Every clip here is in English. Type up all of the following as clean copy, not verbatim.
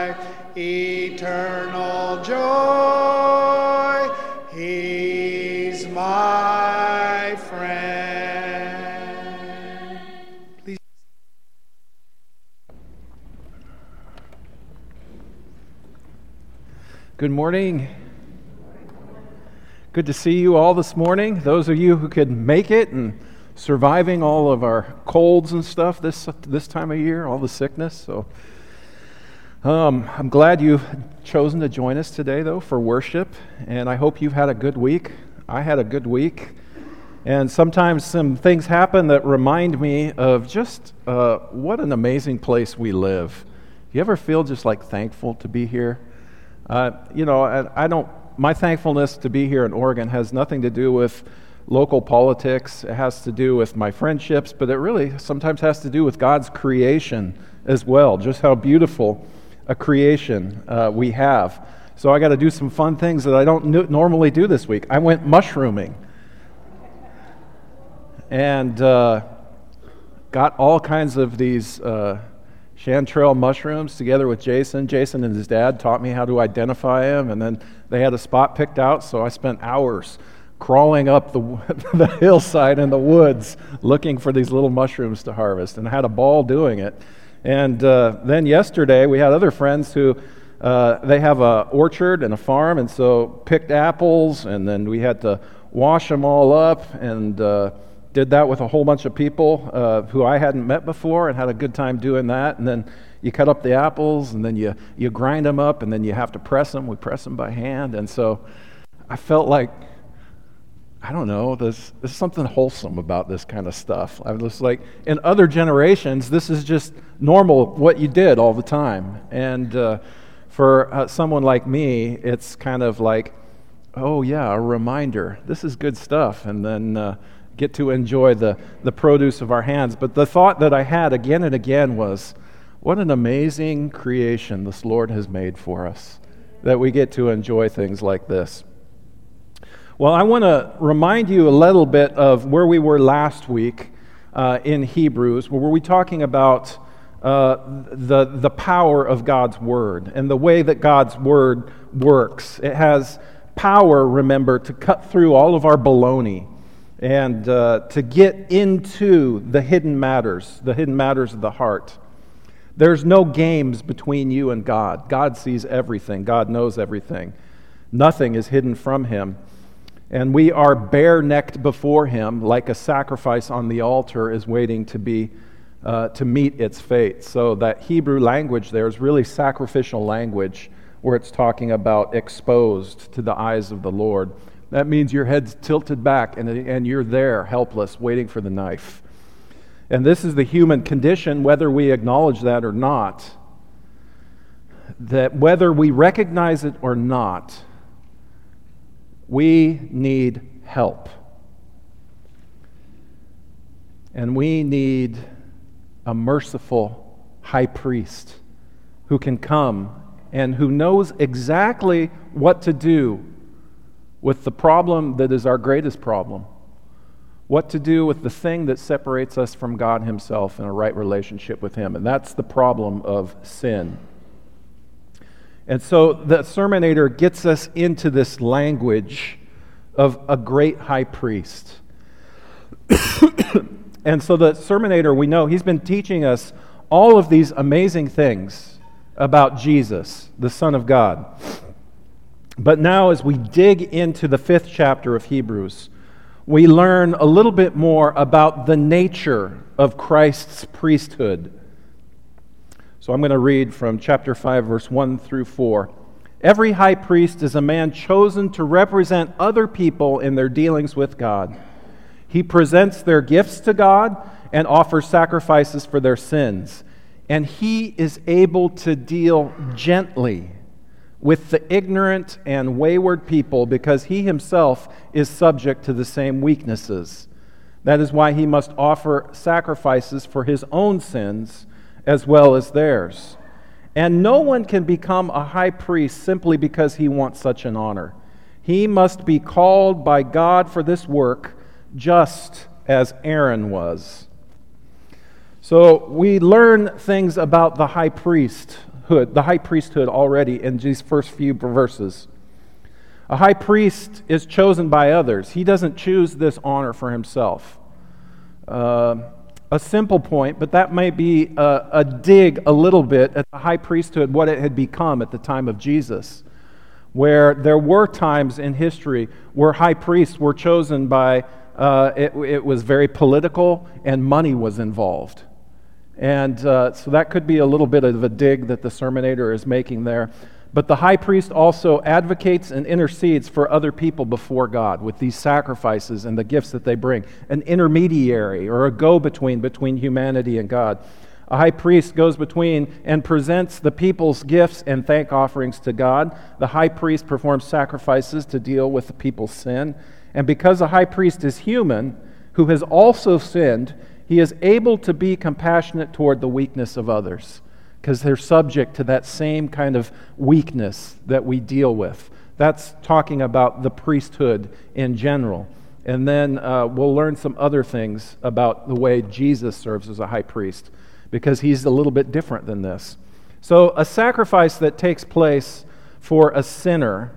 eternal joy. He's my friend. Please. Good morning. Good to see you all this morning. Those of you who could make it and surviving all of our colds and stuff this time of year, all the sickness. So I'm glad you've chosen to join us today, though, for worship, and I hope you've had a good week. I had a good week, and sometimes some things happen that remind me of just what an amazing place we live. You ever feel just like thankful to be here? My thankfulness to be here in Oregon has nothing to do with local politics. It has to do with my friendships, but it really sometimes has to do with God's creation as well, just how beautiful a creation we have. So I got to do some fun things that I don't normally do this week. I went mushrooming and got all kinds of these chanterelle mushrooms together with Jason. Jason and his dad taught me how to identify them, and then they had a spot picked out, so I spent hours crawling up the hillside in the woods looking for these little mushrooms to harvest, and I had a ball doing it. And then yesterday we had other friends who they have an orchard and a farm, and so picked apples, and then we had to wash them all up, and did that with a whole bunch of people who I hadn't met before, and had a good time doing that. And then you cut up the apples, and then you grind them up, and then you have to press them. We press them by hand, and so I felt like, I don't know, there's something wholesome about this kind of stuff. I was like, in other generations, this is just normal, what you did all the time. And for someone like me, it's kind of like, oh yeah, a reminder. This is good stuff. And then get to enjoy the produce of our hands. But the thought that I had again and again was, what an amazing creation this Lord has made for us, that we get to enjoy things like this. Well, I want to remind you a little bit of where we were last week in Hebrews, where we were talking about the power of God's Word and the way that God's Word works. It has power, remember, to cut through all of our baloney and to get into the hidden matters of the heart. There's no games between you and God. God sees everything. God knows everything. Nothing is hidden from Him. And we are bare-necked before Him, like a sacrifice on the altar is waiting to meet its fate. So that Hebrew language there is really sacrificial language, where it's talking about exposed to the eyes of the Lord. That means your head's tilted back and you're there, helpless, waiting for the knife. And this is the human condition, whether we acknowledge that or not. That whether we recognize it or not, we need help. And we need a merciful high priest who can come and who knows exactly what to do with the problem that is our greatest problem. What to do with the thing that separates us from God Himself in a right relationship with Him. And that's the problem of sin. And so the Sermonator gets us into this language of a great high priest. And so the Sermonator, we know, he's been teaching us all of these amazing things about Jesus, the Son of God. But now as we dig into the 5th chapter of Hebrews, we learn a little bit more about the nature of Christ's priesthood. So I'm going to read from chapter 5, verse 1 through 4. Every high priest is a man chosen to represent other people in their dealings with God. He presents their gifts to God and offers sacrifices for their sins. And he is able to deal gently with the ignorant and wayward people because he himself is subject to the same weaknesses. That is why he must offer sacrifices for his own sins as well as theirs. And no one can become a high priest simply because he wants such an honor. He must be called by God for this work, just as Aaron was. So we learn things about the high priest priesthood already in these first few verses. A high priest is chosen by others. He doesn't choose this honor for himself. A simple point, but that might be a dig a little bit at the high priesthood, what it had become at the time of Jesus, where there were times in history where high priests were chosen by, it was very political and money was involved. And so that could be a little bit of a dig that the sermonator is making there. But the high priest also advocates and intercedes for other people before God with these sacrifices and the gifts that they bring. An intermediary or a go-between between humanity and God. A high priest goes between and presents the people's gifts and thank offerings to God. The high priest performs sacrifices to deal with the people's sin. And because a high priest is human, who has also sinned, he is able to be compassionate toward the weakness of others, because they're subject to that same kind of weakness that we deal with. That's talking about the priesthood in general. And then we'll learn some other things about the way Jesus serves as a high priest, because he's a little bit different than this. So a sacrifice that takes place for a sinner,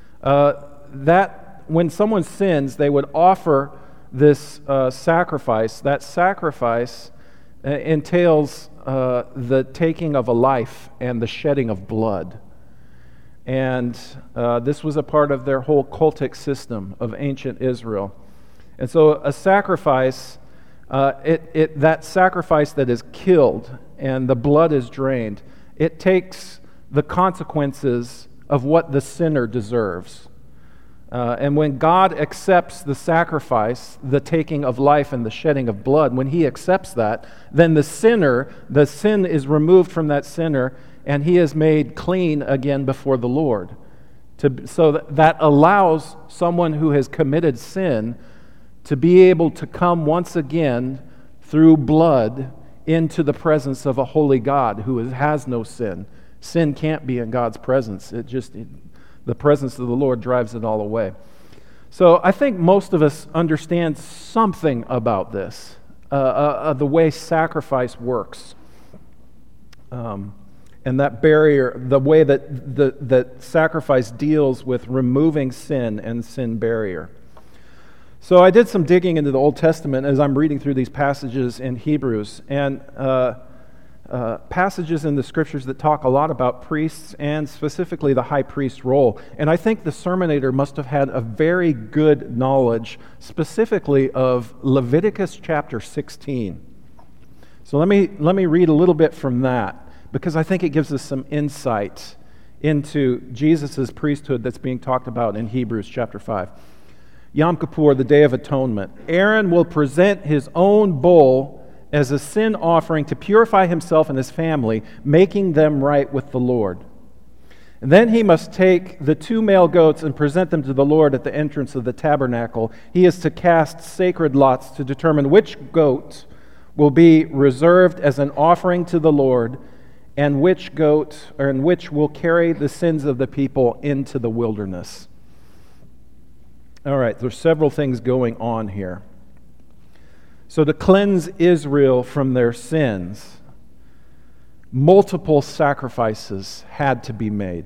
that when someone sins, they would offer this sacrifice. That sacrifice entails the taking of a life and the shedding of blood. And this was a part of their whole cultic system of ancient Israel. And so a sacrifice, that sacrifice that is killed and the blood is drained, it takes the consequences of what the sinner deserves. And when God accepts the sacrifice, the taking of life and the shedding of blood, when he accepts that, then the sin is removed from that sinner, and he is made clean again before the Lord. So that allows someone who has committed sin to be able to come once again through blood into the presence of a holy God who has no sin. Sin can't be in God's presence. The presence of the Lord drives it all away. So I think most of us understand something about this, the way sacrifice works. And that barrier, the way that sacrifice deals with removing sin and sin barrier. So I did some digging into the Old Testament as I'm reading through these passages in Hebrews, and passages in the Scriptures that talk a lot about priests and specifically the high priest role. And I think the sermonator must have had a very good knowledge specifically of Leviticus chapter 16. So let me read a little bit from that, because I think it gives us some insight into Jesus' priesthood that's being talked about in Hebrews chapter 5. Yom Kippur, the Day of Atonement. Aaron will present his own bull as a sin offering to purify himself and his family, making them right with the Lord. And then he must take the 2 male goats and present them to the Lord at the entrance of the tabernacle. He is to cast sacred lots to determine which goat will be reserved as an offering to the Lord, and which will carry the sins of the people into the wilderness. All right, there's several things going on here. So to cleanse Israel from their sins, multiple sacrifices had to be made.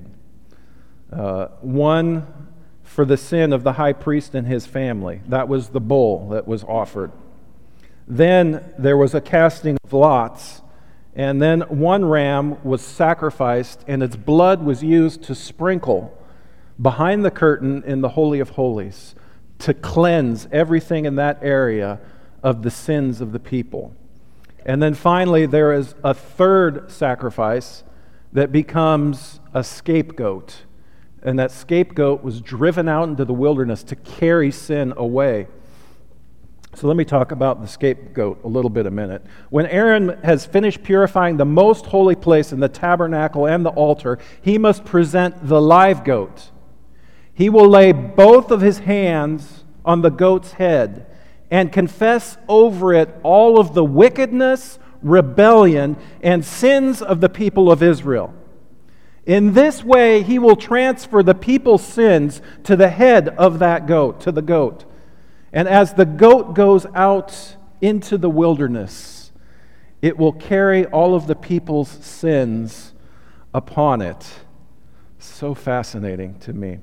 One for the sin of the high priest and his family. That was the bull that was offered. Then there was a casting of lots, and then one ram was sacrificed, and its blood was used to sprinkle behind the curtain in the Holy of Holies to cleanse everything in that area of the sins of the people. And then finally, there is a third sacrifice that becomes a scapegoat. And that scapegoat was driven out into the wilderness to carry sin away. So let me talk about the scapegoat a little bit a minute. When Aaron has finished purifying the most holy place in the tabernacle and the altar, he must present the live goat. He will lay both of his hands on the goat's head and confess over it all of the wickedness, rebellion, and sins of the people of Israel. In this way, he will transfer the people's sins to the head of that goat, to the goat. And as the goat goes out into the wilderness, it will carry all of the people's sins upon it. So fascinating to me.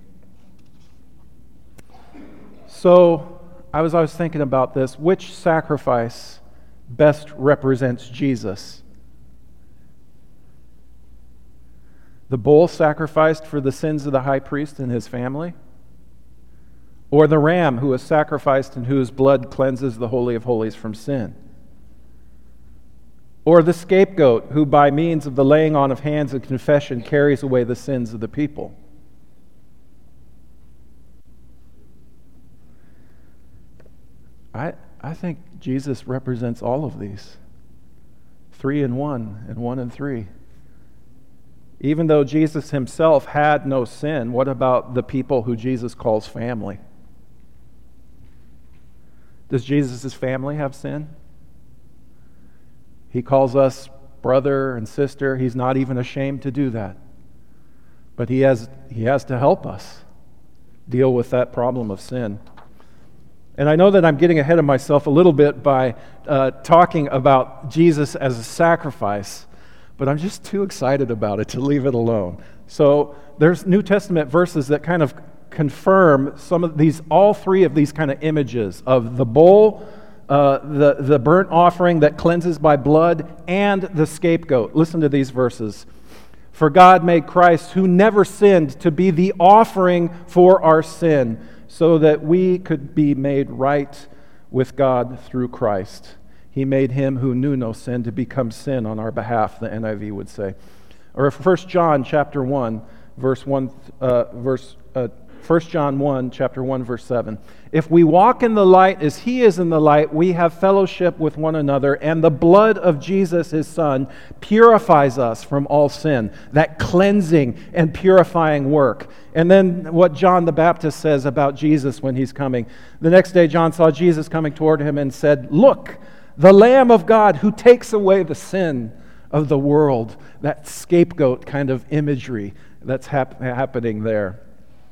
So I was thinking about this. Which sacrifice best represents Jesus? The bull sacrificed for the sins of the high priest and his family? Or the ram who was sacrificed and whose blood cleanses the Holy of Holies from sin? Or the scapegoat who by means of the laying on of hands and confession carries away the sins of the people? I think Jesus represents all of these. 3 in 1 and 1 in 3. Even though Jesus himself had no sin, what about the people who Jesus calls family? Does Jesus' family have sin? He calls us brother and sister. He's not even ashamed to do that. But he has to help us deal with that problem of sin. And I know that I'm getting ahead of myself a little bit by talking about Jesus as a sacrifice, but I'm just too excited about it to leave it alone. So there's New Testament verses that kind of confirm some of these, all three of these kind of images of the bull, the burnt offering that cleanses by blood, and the scapegoat. Listen to these verses. For God made Christ, who never sinned, to be the offering for our sin, so that we could be made right with God through Christ. He made him who knew no sin to become sin on our behalf, the NIV would say. Or 1 John chapter 1, verse 1, 1 John 1, chapter 1, verse 7. If we walk in the light as he is in the light, we have fellowship with one another, and the blood of Jesus, his Son, purifies us from all sin. That cleansing and purifying work. And then what John the Baptist says about Jesus when he's coming. The next day John saw Jesus coming toward him and said, "Look, the Lamb of God who takes away the sin of the world." That scapegoat kind of imagery that's happening there.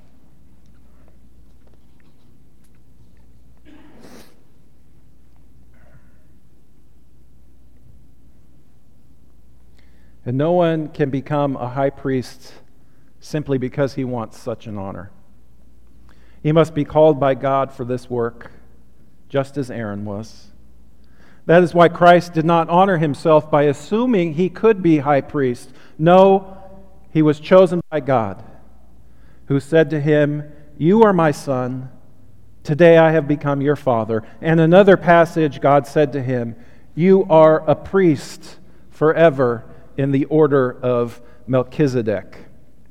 And no one can become a high priest simply because he wants such an honor. He must be called by God for this work, just as Aaron was. That is why Christ did not honor himself by assuming he could be high priest. No, he was chosen by God, who said to him, "You are my son. Today I have become your father." And another passage, God said to him, "You are a priest forever in the order of Melchizedek."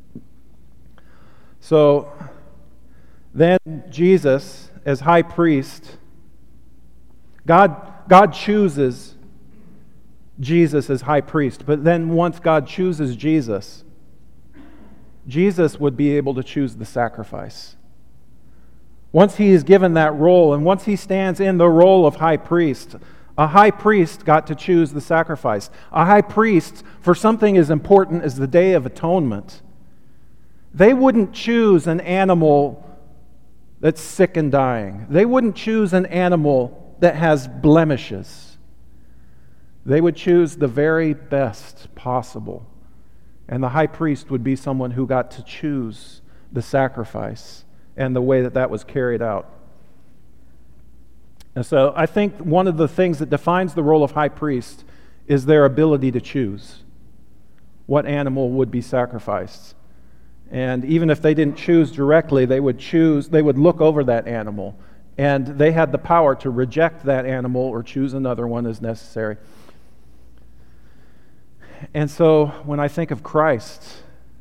So then Jesus, as high priest, God chooses Jesus as high priest. But then once God chooses Jesus, Jesus would be able to choose the sacrifice. Once he is given that role, and once he stands in the role of high priest, a high priest got to choose the sacrifice. A high priest, for something as important as the Day of Atonement, they wouldn't choose an animal that's sick and dying. They wouldn't choose an animal that has blemishes. They would choose the very best possible. And the high priest would be someone who got to choose the sacrifice and the way that that was carried out. And so I think one of the things that defines the role of high priest is their ability to choose what animal would be sacrificed. And even if they didn't choose directly, they would look over that animal. And they had the power to reject that animal or choose another one as necessary. And so when I think of Christ,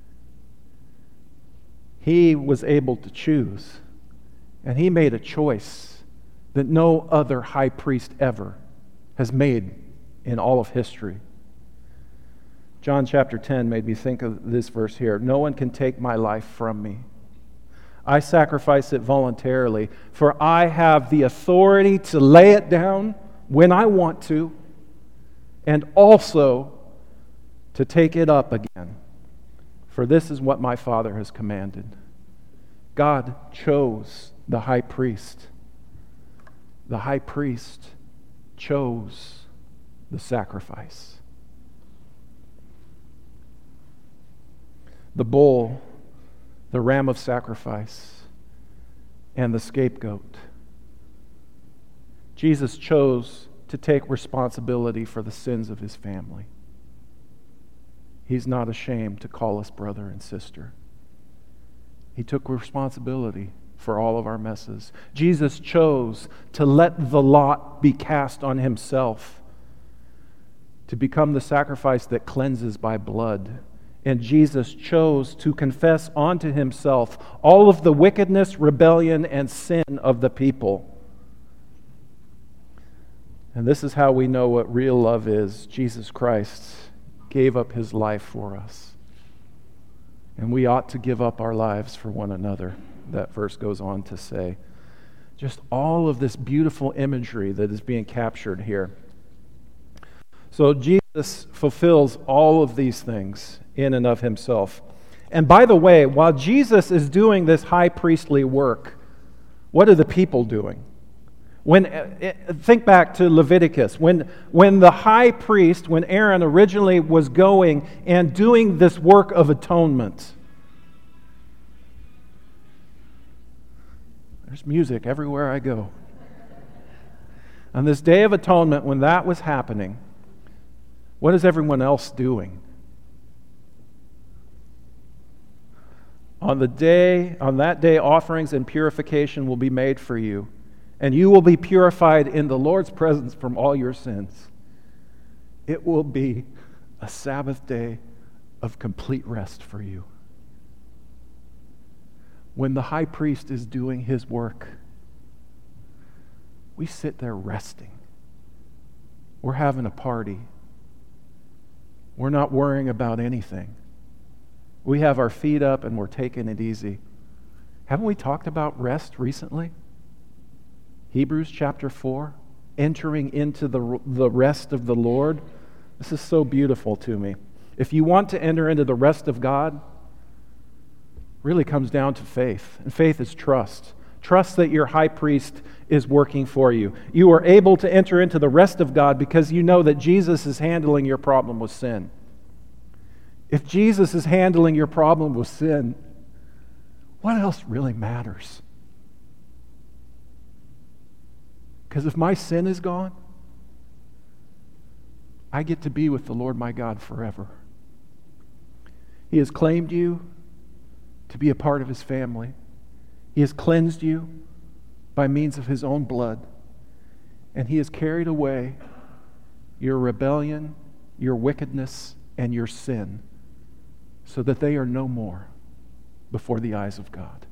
he was able to choose. And he made a choice that no other high priest ever has made in all of history. John chapter 10 made me think of this verse here. "No one can take my life from me. I sacrifice it voluntarily, for I have the authority to lay it down when I want to, and also to take it up again. For this is what my Father has commanded." God chose the high priest. The high priest chose the sacrifice. the bull, the ram of sacrifice, and the scapegoat. Jesus chose to take responsibility for the sins of his family. He's not ashamed to call us brother and sister. He took responsibility for all of our messes. Jesus chose to let the lot be cast on himself, to become the sacrifice that cleanses by blood. And Jesus chose to confess onto himself all of the wickedness, rebellion, and sin of the people. And this is how we know what real love is. Jesus Christ gave up his life for us. And we ought to give up our lives for one another, that verse goes on to say. Just all of this beautiful imagery that is being captured here. So Jesus fulfills all of these things in and of himself. And by the way, while Jesus is doing this high priestly work, what are the people doing? Think back to Leviticus. When the high priest, when Aaron originally was going and doing this work of atonement, there's music everywhere I go. On this Day of Atonement, when that was happening, what is everyone else doing? On that day, offerings and purification will be made for you, and you will be purified in the Lord's presence from all your sins. It will be a Sabbath day of complete rest for you. When the high priest is doing his work, we sit there resting. We're having a party. We're not worrying about anything. We have our feet up and we're taking it easy. Haven't we talked about rest recently? Hebrews chapter 4, entering into the rest of the Lord. This is so beautiful to me. If you want to enter into the rest of God, really comes down to faith. And faith is trust. Trust that your high priest is working for you. You are able to enter into the rest of God because you know that Jesus is handling your problem with sin. If Jesus is handling your problem with sin, what else really matters? Because if my sin is gone, I get to be with the Lord my God forever. He has claimed you to be a part of his family. He has cleansed you by means of his own blood. And he has carried away your rebellion, your wickedness, and your sin so that they are no more before the eyes of God.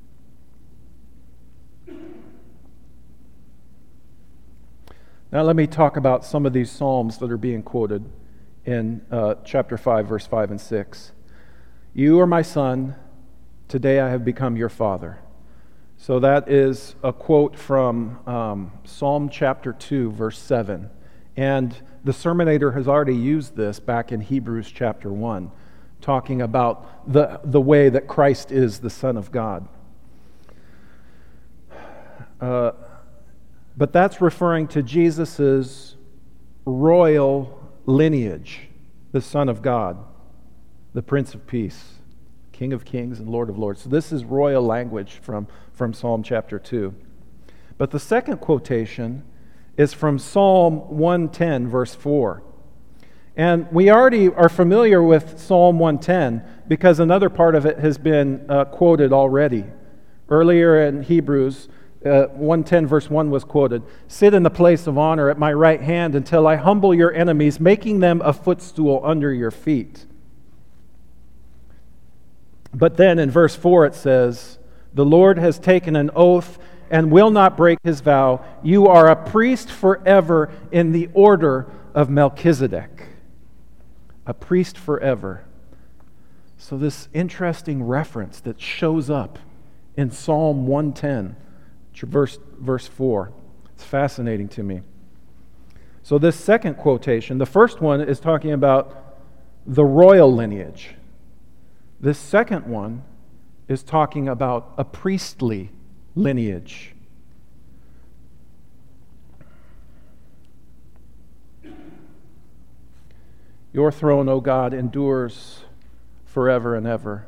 Now let me talk about some of these psalms that are being quoted in chapter 5, verse 5 and 6. You are my son, today I have become your father. So that is a quote from Psalm chapter 2, verse 7. And the Sermonator has already used this back in Hebrews chapter 1, talking about the way that Christ is the Son of God. But that's referring to Jesus' royal lineage, the Son of God, the Prince of Peace, King of Kings and Lord of Lords. So this is royal language from Psalm chapter 2. But the second quotation is from Psalm 110, verse 4. And we already are familiar with Psalm 110 because another part of it has been quoted already. Earlier in Hebrews, 110 verse 1 was quoted. Sit in the place of honor at my right hand until I humble your enemies, making them a footstool under your feet. But then in verse 4 it says, the Lord has taken an oath and will not break his vow. You are a priest forever in the order of Melchizedek. A priest forever. So this interesting reference that shows up in Psalm 110, verse 4. It's fascinating to me. So this second quotation, the first one is talking about the royal lineage. This second one is talking about a priestly lineage. Your throne, O God, endures forever and ever.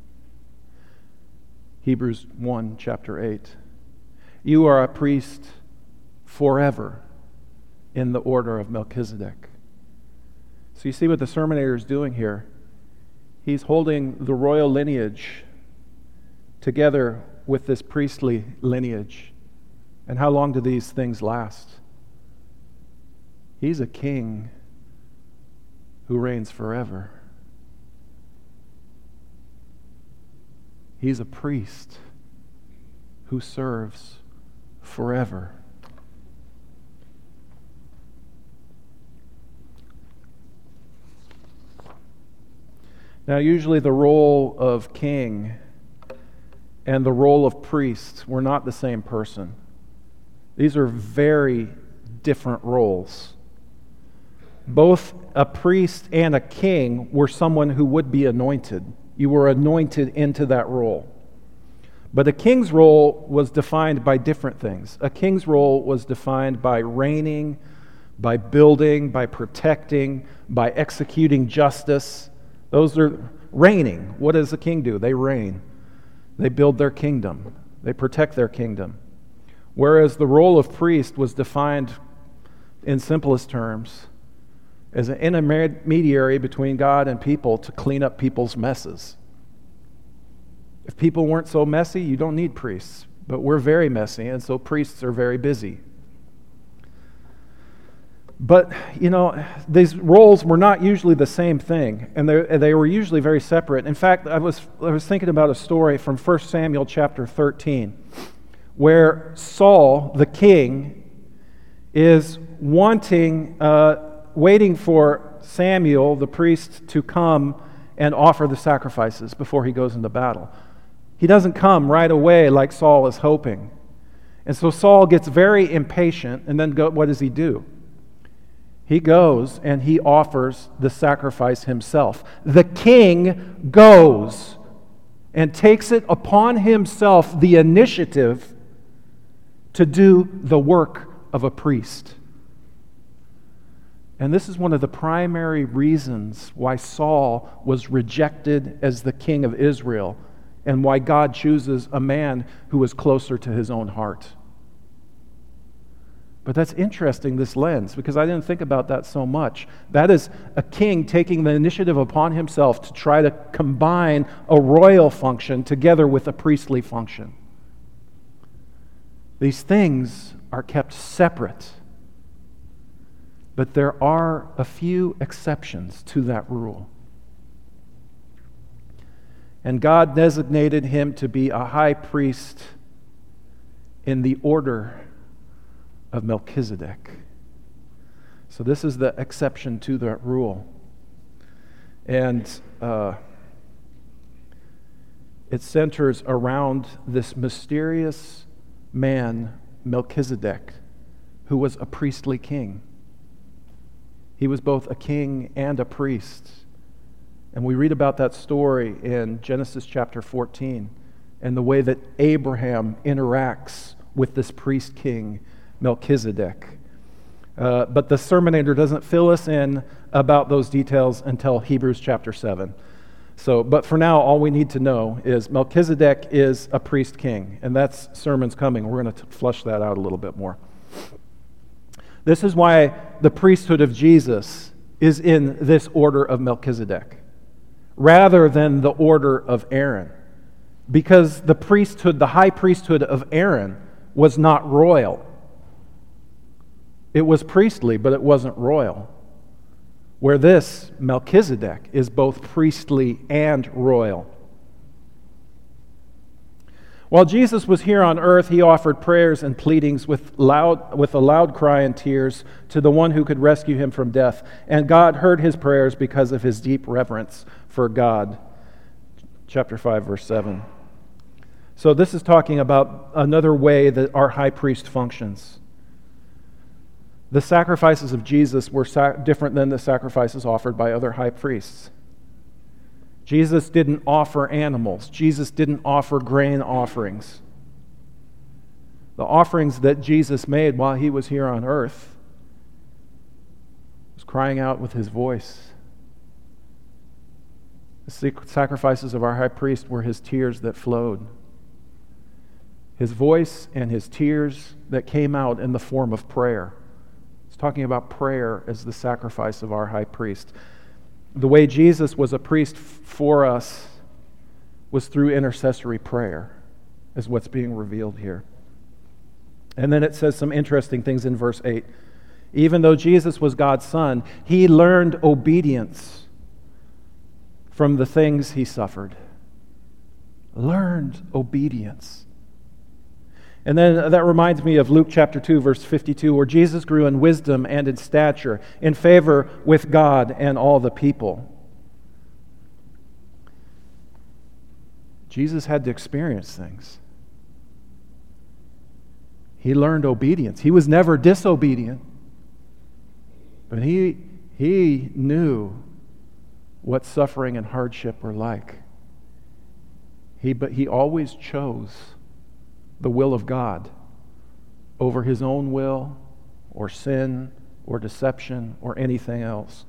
Hebrews 1, chapter 8. You are a priest forever in the order of Melchizedek. So you see what the sermonator is doing here. He's holding the royal lineage together with this priestly lineage. And how long do these things last? He's a king who reigns forever. He's a priest who serves forever. Now, usually the role of king and the role of priest were not the same person. These are very different roles. Both a priest and a king were someone who would be anointed. You were anointed into that role. But a king's role was defined by different things. A king's role was defined by reigning, by building, by protecting, by executing justice. Those are reigning. What does a king do? They reign. They build their kingdom. They protect their kingdom. Whereas the role of priest was defined in simplest terms as an intermediary between God and people to clean up people's messes. If people weren't so messy, you don't need priests. But we're very messy, and so priests are very busy. But, these roles were not usually the same thing, and they were usually very separate. In fact, I was thinking about a story from 1 Samuel chapter 13, where Saul, the king, is waiting for Samuel, the priest, to come and offer the sacrifices before he goes into battle. He doesn't come right away like Saul is hoping. And so Saul gets very impatient, and then what does he do? He goes and he offers the sacrifice himself. The king goes and takes it upon himself, the initiative to do the work of a priest. And this is one of the primary reasons why Saul was rejected as the king of Israel and why God chooses a man who was closer to his own heart. But that's interesting, this lens, because I didn't think about that so much. That is a king taking the initiative upon himself to try to combine a royal function together with a priestly function. These things are kept separate, but there are a few exceptions to that rule. And God designated him to be a high priest in the order of Melchizedek. So this is the exception to that rule. And it centers around this mysterious man, Melchizedek, who was a priestly king. He was both a king and a priest. And we read about that story in Genesis chapter 14 and the way that Abraham interacts with this priest king, Melchizedek. But the sermonator doesn't fill us in about those details until Hebrews chapter 7. But for now, all we need to know is Melchizedek is a priest king, and that's sermons coming. We're going to flush that out a little bit more. This is why the priesthood of Jesus is in this order of Melchizedek, rather than the order of Aaron, because the priesthood, the high priesthood of Aaron, was not royal. It was priestly, but it wasn't royal. Where this, Melchizedek, is both priestly and royal. While Jesus was here on earth, he offered prayers and pleadings with a loud cry and tears to the one who could rescue him from death. And God heard his prayers because of his deep reverence for God. Chapter 5, verse 7. So this is talking about another way that our high priest functions. The sacrifices of Jesus were different than the sacrifices offered by other high priests. Jesus didn't offer animals. Jesus didn't offer grain offerings. The offerings that Jesus made while he was here on earth was crying out with his voice. The sacrifices of our high priest were his tears that flowed. His voice and his tears that came out in the form of prayer. It's talking about prayer as the sacrifice of our high priest. The way Jesus was a priest for us was through intercessory prayer, is what's being revealed here. And then it says some interesting things in verse 8. Even though Jesus was God's Son, he learned obedience from the things he suffered. Learned obedience. And then that reminds me of Luke chapter 2, verse 52, where Jesus grew in wisdom and in stature, in favor with God and all the people. Jesus had to experience things. He learned obedience. He was never disobedient. But he knew what suffering and hardship were like. But he always chose the will of God over his own will or sin or deception or anything else.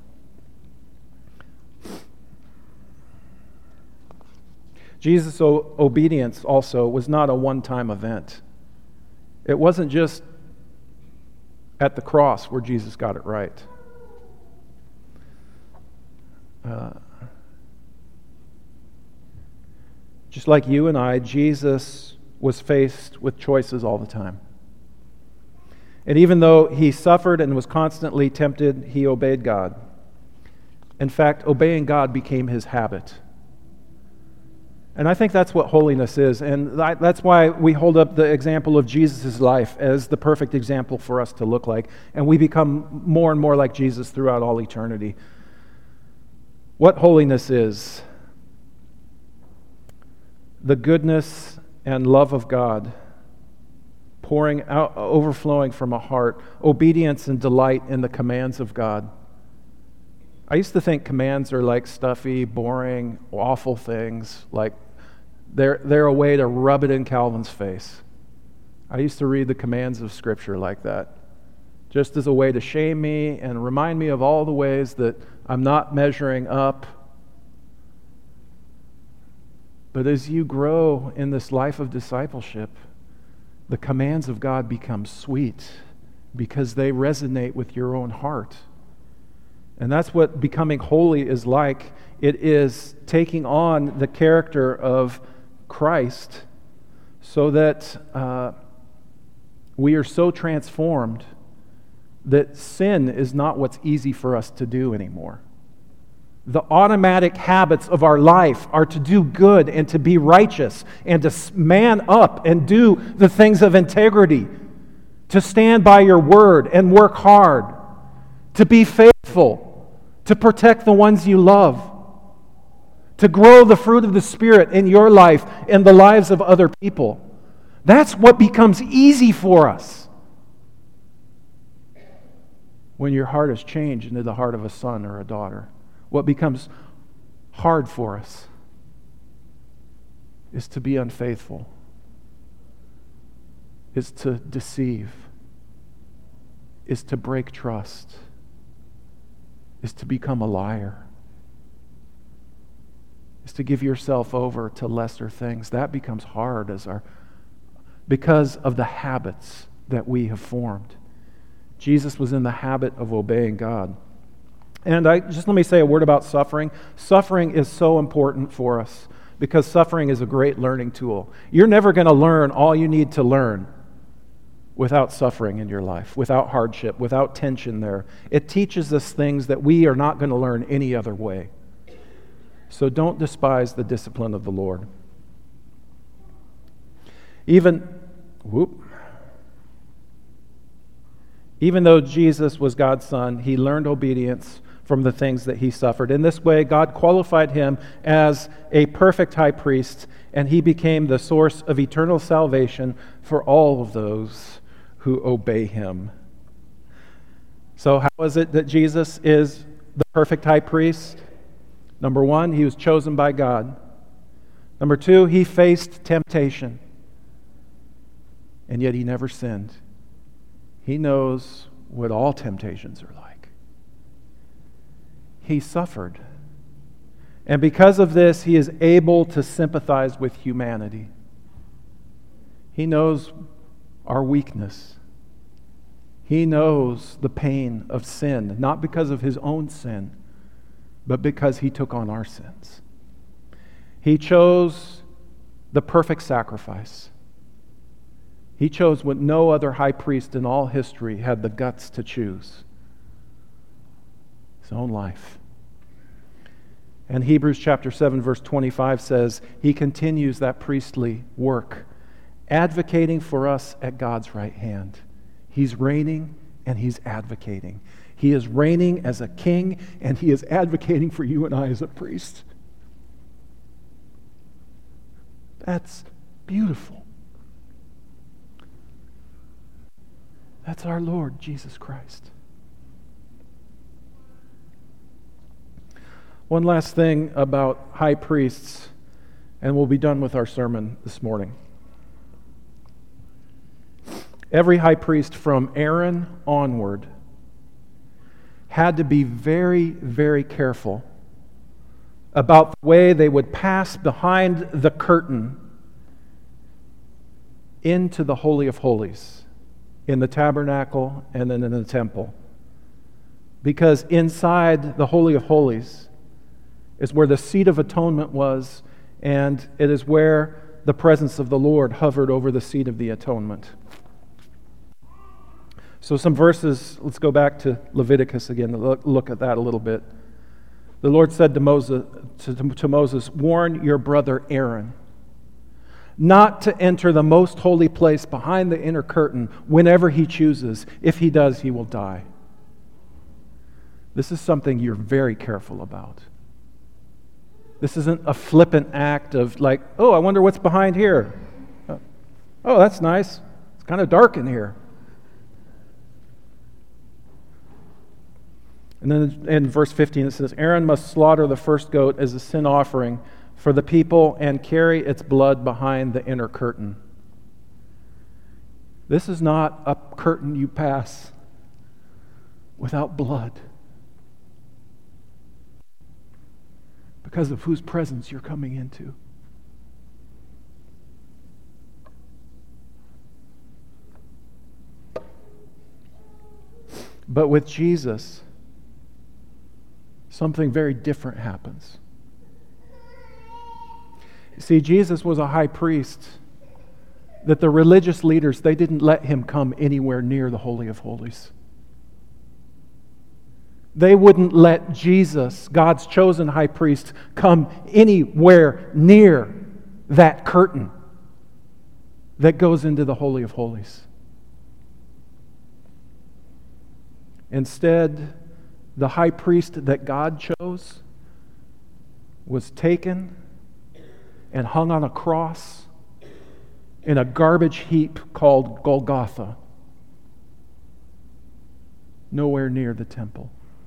Jesus' obedience also was not a one-time event. It wasn't just at the cross where Jesus got it right. Just like you and I, Jesus was faced with choices all the time. And even though he suffered and was constantly tempted, he obeyed God. In fact, obeying God became his habit. And I think that's what holiness is. And that's why we hold up the example of Jesus' life as the perfect example for us to look like. And we become more and more like Jesus throughout all eternity. What holiness is: the goodness and love of God pouring out, overflowing from a heart, obedience and delight in the commands of God. I used to think commands are like stuffy, boring, awful things, like they're a way to rub it in Calvin's face. I used to read the commands of Scripture like that, just as a way to shame me and remind me of all the ways that I'm not measuring up. But as you grow in this life of discipleship, the commands of God become sweet because they resonate with your own heart. And that's what becoming holy is like. It is taking on the character of Christ so that we are so transformed that sin is not what's easy for us to do anymore. The automatic habits of our life are to do good and to be righteous and to man up and do the things of integrity, to stand by your word and work hard, to be faithful, to protect the ones you love, to grow the fruit of the Spirit in your life and the lives of other people. That's what becomes easy for us when your heart is changed into the heart of a son or a daughter. What becomes hard for us is to be unfaithful, is to deceive, is to break trust, is to become a liar, is to give yourself over to lesser things. That becomes hard because of the habits that we have formed. Jesus was in the habit of obeying God. And let me say a word about suffering. Suffering is so important for us because suffering is a great learning tool. You're never going to learn all you need to learn without suffering in your life, without hardship, without tension there. It teaches us things that we are not going to learn any other way. So don't despise the discipline of the Lord. Even though Jesus was God's Son, he learned obedience from the things that he suffered. In this way, God qualified him as a perfect high priest, and he became the source of eternal salvation for all of those who obey him. So how is it that Jesus is the perfect high priest? Number one, he was chosen by God. Number two, he faced temptation, and yet he never sinned. He knows what all temptations are like. He suffered, And because of this, he is able to sympathize with humanity. He knows our weakness. He knows the pain of sin, not because of his own sin, but because he took on our sins. He chose the perfect sacrifice. He chose what no other high priest in all history had the guts to choose: his own life. And Hebrews chapter 7, verse 25 says, he continues that priestly work, advocating for us at God's right hand. He's reigning and he's advocating. He is reigning as a king and he is advocating for you and I as a priest. That's beautiful. That's our Lord Jesus Christ. One last thing about high priests, and we'll be done with our sermon this morning. Every high priest from Aaron onward had to be very, very careful about the way they would pass behind the curtain into the Holy of Holies, in the tabernacle and then in the temple. Because inside the Holy of Holies is where the seat of atonement was, and it is where the presence of the Lord hovered over the seat of the atonement. So some verses, let's go back to Leviticus again, look at that a little bit. The Lord said to Moses, warn your brother Aaron not to enter the most holy place behind the inner curtain whenever he chooses. If he does, he will die. This is something you're very careful about. This isn't a flippant act of like, oh, I wonder what's behind here. Oh, that's nice. It's kind of dark in here. And then in verse 15 it says, Aaron must slaughter the first goat as a sin offering for the people and carry its blood behind the inner curtain. This is not a curtain you pass without blood, because of whose presence you're coming into. But with Jesus, something very different happens. See, Jesus was a high priest that the religious leaders, they didn't let him come anywhere near the Holy of Holies. They wouldn't let Jesus, God's chosen high priest, come anywhere near that curtain that goes into the Holy of Holies. Instead, the high priest that God chose was taken and hung on a cross in a garbage heap called Golgotha, nowhere near the temple.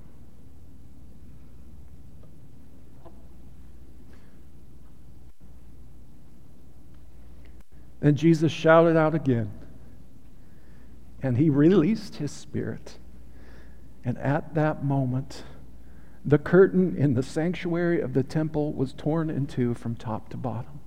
Then Jesus shouted out again, and he released his spirit. And at that moment, the curtain in the sanctuary of the temple was torn in two from top to bottom.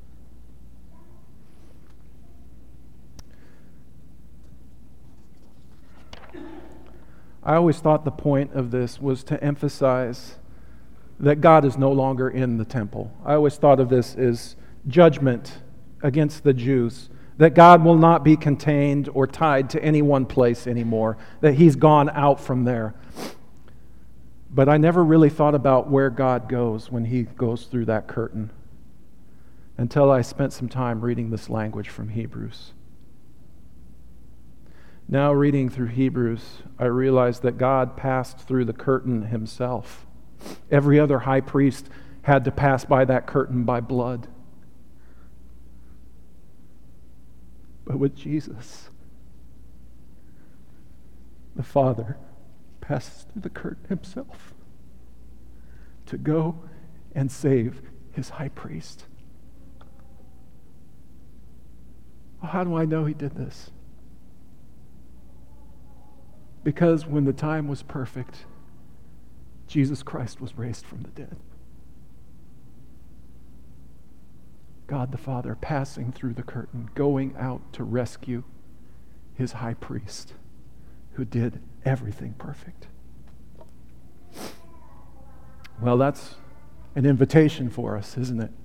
I always thought the point of this was to emphasize that God is no longer in the temple. I always thought of this as judgment against the Jews, that God will not be contained or tied to any one place anymore, that he's gone out from there. But I never really thought about where God goes when he goes through that curtain until I spent some time reading this language from Hebrews. Now reading through Hebrews, I realized that God passed through the curtain himself. Every other high priest had to pass by that curtain by blood. But with Jesus, the Father passes through the curtain himself to go and save his high priest. Well, how do I know he did this? Because when the time was perfect, Jesus Christ was raised from the dead. God the Father passing through the curtain, going out to rescue his high priest who did everything perfect. Well, that's an invitation for us, isn't it?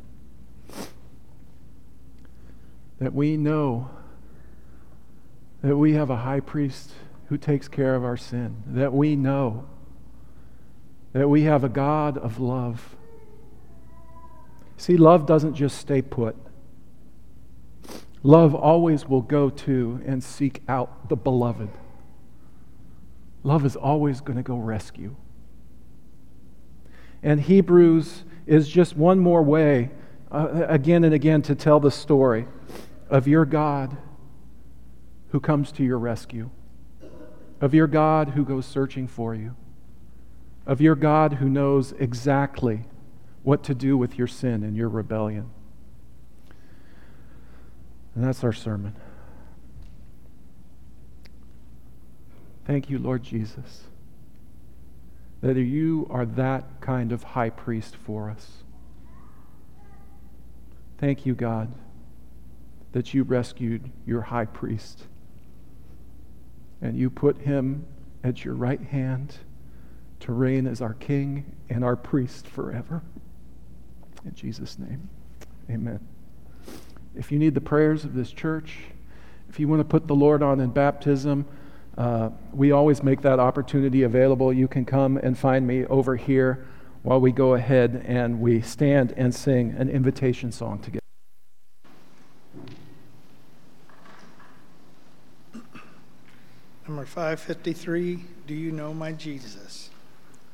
That we know that we have a high priest who takes care of our sin. That we know that we have a God of love. See, love doesn't just stay put. Love always will go to and seek out the beloved. Love is always going to go rescue. And Hebrews is just one more way, again and again, to tell the story of your God who comes to your rescue, of your God who goes searching for you, of your God who knows exactly what to do with your sin and your rebellion. And that's our sermon. Thank you, Lord Jesus, that you are that kind of high priest for us. Thank you, God, that you rescued your high priest and you put him at your right hand to reign as our king and our priest forever. In Jesus' name, amen. If you need the prayers of this church, if you want to put the Lord on in baptism, we always make that opportunity available. You can come and find me over here while we go ahead and we stand and sing an invitation song together. Number 553, Do You Know My Jesus?